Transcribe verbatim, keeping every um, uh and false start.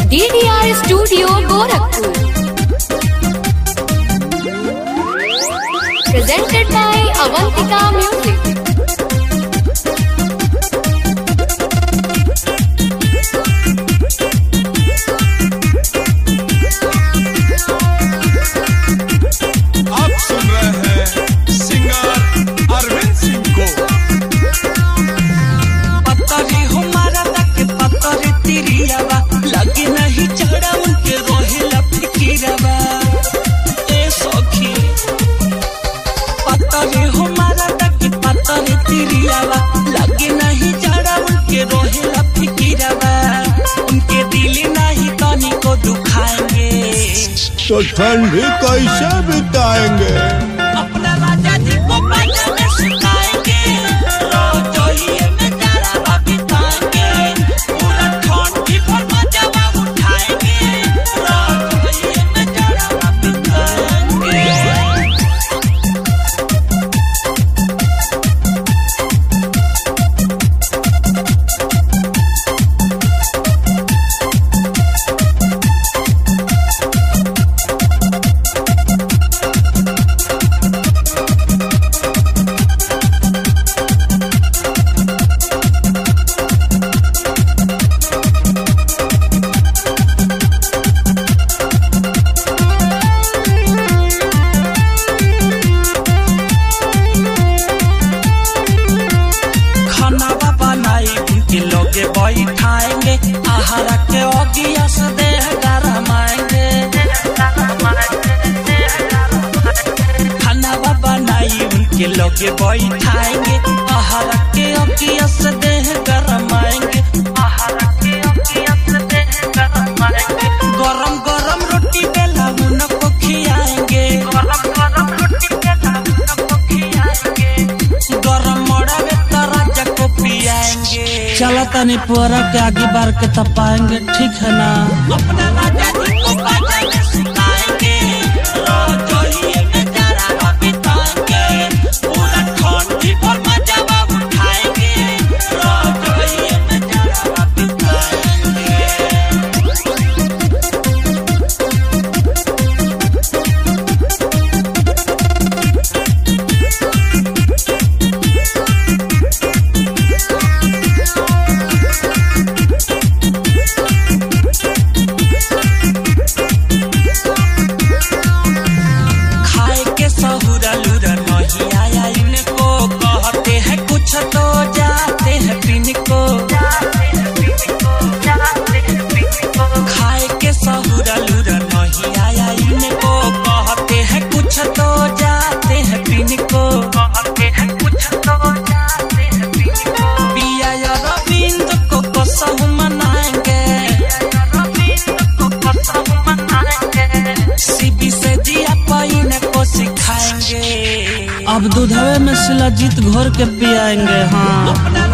D D R Studio Gorakhpur. Presented by Avantika Music. आप सुन रहे हैं सिंगर अरविंद सिंह को। पत्थरी हमारा तक पत्थरी तिरियावा लगे नहीं चढ़ा उनके रोहिला फिकिरावा ए सखी। पत्थरी हमारा तक पत्थरी तिरियावा लगे नहीं चढ़ा उनके रोहिला फिकिरावा। उनके दिल नहीं तनी को दुखाएंगे तो ठंडी कैसे बिताएंगे? अपना राजा जी को बाजा में सुनाएंगे, रोजोइये में जरा बिताएंगे, पूरा ठंडी भर मजा उठाएंगे, रोजोइये में जरा बिताएंगे। लोगे बैठाएंगे आहार के ओगिया से देह गरमाएंगे। खाना बनाई उनके लोगे बैठाएंगे आहार के ओगिया से देह गरमाएंगे। आहार के ओगिया से देह गरमाएंगे। गरम गरम रोटी बेला उनको खियाएंगे, गरम गरम रोटी बेला उनको खियाएंगे। गरम मोड़ावे तो राजा को पियाएंगे। चला तनी पुअरा के आगे बार के तपाएंगे, ठीक है ना? अपना राजा जी को बाजा में सुनाएंगे, रोजोइये में जरा बिताएंगे, पूरा ठंडी भर मजा उठाएंगे, रोजोइये में जरा बिताएंगे। तो जाते हैं पिनको, खाए के सहुरा लूरा नहीं आया इनको, कहते हैं कुछ तो जाते हैं पिनको, कहते हैं कुछ तो जाते हैं पिनको। पिया रविंद्र को कसम मनाएंगे, रविंद्र को कसम मनाएंगे, सीबी से जिया पाइन को सिखाएंगे। अब दूधवे में शिलाजीत घोर के पियाएंगे। हाँ।